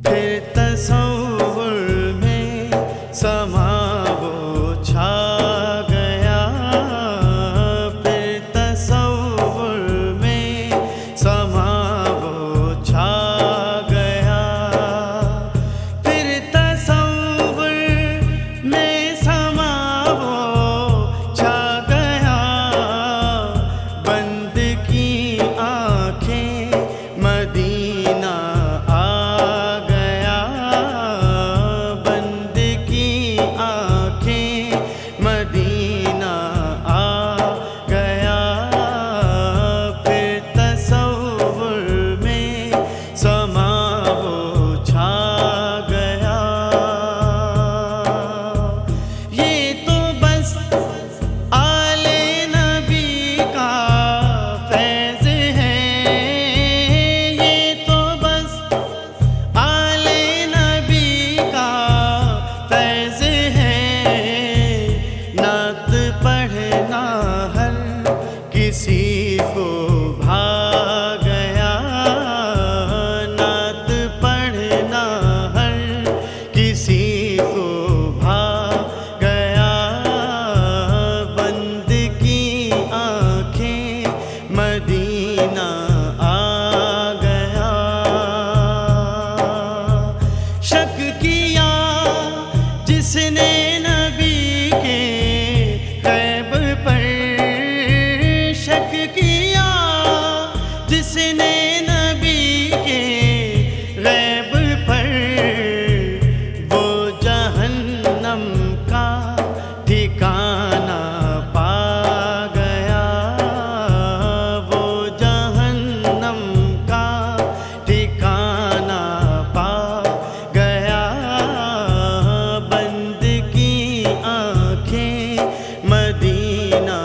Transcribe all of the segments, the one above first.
फिर तसव्वुर में समा वो छा गया। फिर तसव्वुर में समा वो छा गया। फिर तसव्वुर में समा वो छा गया। बंद की आँखें मदीना किसी को भा गया। नात पढ़ना हर किसी को भा गया। बंद की आँखें मदीना आ गया। शक किया जिसने नबी के गैब पर, शक किया जिसने नबी के गैब पर, वो जहन्नम का ठिकाना पा गया। वो जहन्नम का ठिकाना पा गया। बंद की आँखें मदीना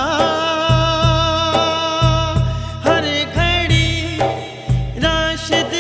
राशिद